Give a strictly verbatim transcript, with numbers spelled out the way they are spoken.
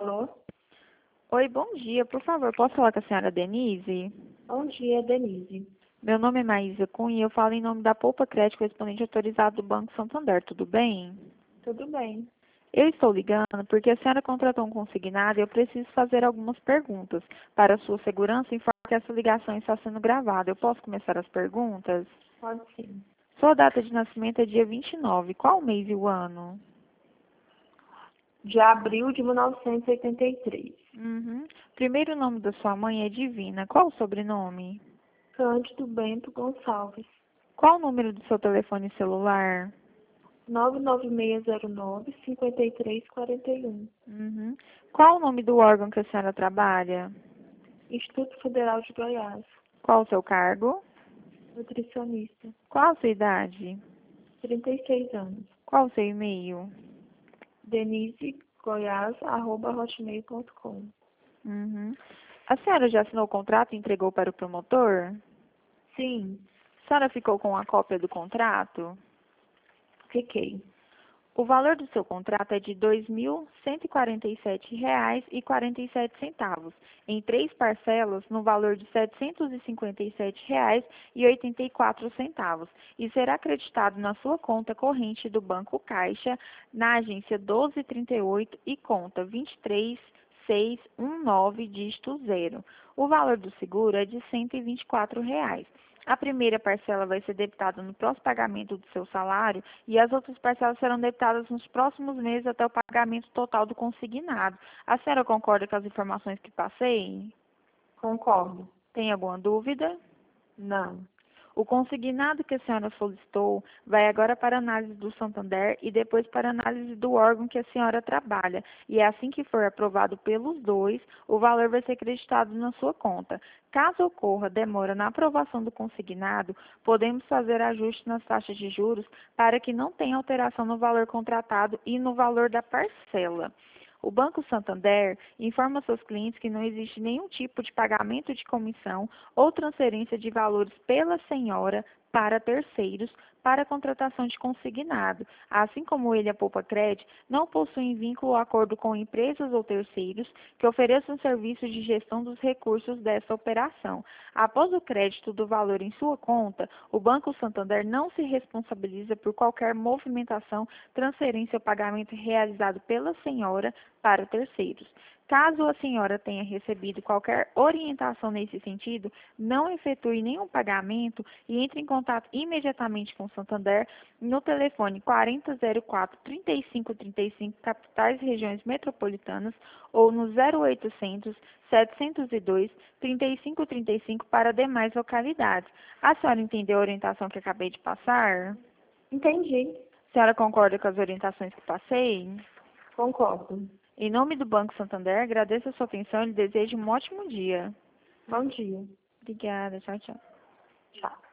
Alô? Oi, bom dia. Por favor, posso falar com a senhora Denise? Bom dia, Denise. Meu nome é Maísa Cunha e eu falo em nome da Poupa Crédito, correspondente autorizado do Banco Santander. Tudo bem? Tudo bem? Eu estou ligando porque a senhora contratou um consignado e eu preciso fazer algumas perguntas. Para a sua segurança, informo que essa ligação está sendo gravada. Eu posso começar as perguntas? Pode sim. Sua data de nascimento é dia vinte e nove. Qual o mês e o ano? De abril de mil novecentos e oitenta e três. Uhum. Primeiro nome da sua mãe é Divina. Qual o sobrenome? Cândido Bento Gonçalves. Qual o número do seu telefone celular? nove nove seis zero nove, cinco três quatro um. Uhum. Qual o nome do órgão que a senhora trabalha? Instituto Federal de Goiás. Qual o seu cargo? Nutricionista. Qual a sua idade? trinta e seis anos. Qual o seu e-mail? denisegoiás arroba hotmail ponto com. Uhum. A senhora já assinou o contrato e entregou para o promotor? Sim, A senhora ficou com a cópia do contrato? fiquei. O valor do seu contrato é de dois mil cento e quarenta e sete reais e quarenta e sete centavos, em três parcelas no valor de setecentos e cinquenta e sete reais e oitenta e quatro centavos, e será acreditado na sua conta corrente do Banco Caixa, na agência doze trinta e oito e conta vinte e três seis um nove, dígito zero. O valor do seguro é de cento e vinte e quatro reais. A primeira parcela vai ser debitada no próximo pagamento do seu salário e as outras parcelas serão debitadas nos próximos meses até o pagamento total do consignado. A senhora concorda com as informações que passei? Concordo. Tem alguma dúvida? Não. O consignado que a senhora solicitou vai agora para análise do Santander e depois para análise do órgão que a senhora trabalha. E é assim que for aprovado pelos dois, o valor vai ser acreditado na sua conta. Caso ocorra demora na aprovação do consignado, podemos fazer ajustes nas taxas de juros para que não tenha alteração no valor contratado e no valor da parcela. O Banco Santander informa seus clientes que não existe nenhum tipo de pagamento de comissão ou transferência de valores pela senhora para terceiros para a contratação de consignado. Assim como ele, a Poupa Crédito, não possuem vínculo ou acordo com empresas ou terceiros que ofereçam serviços de gestão dos recursos dessa operação. Após o crédito do valor em sua conta, o Banco Santander não se responsabiliza por qualquer movimentação, transferência ou pagamento realizado pela senhora para terceiros. Caso a senhora tenha recebido qualquer orientação nesse sentido, não efetue nenhum pagamento e entre em contato imediatamente com o Santander no telefone quarenta zero quatro, trinta e cinco trinta e cinco, capitais e regiões metropolitanas, ou no zero oitocentos, setecentos e dois, trinta e cinco trinta e cinco para demais localidades. A senhora entendeu a orientação que acabei de passar? Entendi. A senhora concorda com as orientações que passei? Concordo. Em nome do Banco Santander, agradeço a sua atenção e lhe desejo um ótimo dia. Bom dia. Obrigada, tchau, tchau. Tchau.